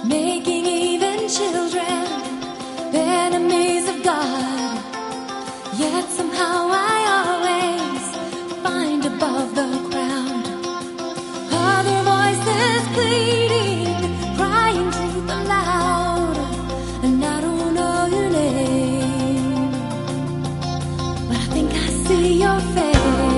making even children enemies of God. Yet somehow I always find above the ground other voices pleading, crying truth aloud. And I don't know your name, but I think I see your face.